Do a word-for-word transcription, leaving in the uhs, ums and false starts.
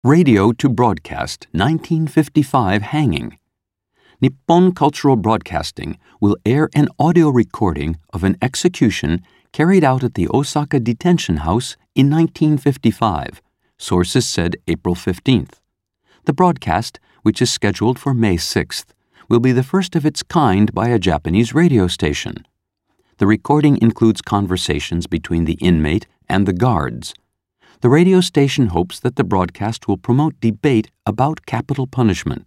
Radio to Broadcast nineteen fifty-five Hanging. Nippon Cultural Broadcasting will air an audio recording of an execution carried out at the Osaka Detention House in nineteen fifty-five, sources said April fifteenth. The broadcast, which is scheduled for May sixth, will be the first of its kind by a Japanese radio station. The recording includes conversations between the inmate and the guards. The radio station hopes that the broadcast will promote debate about capital punishment.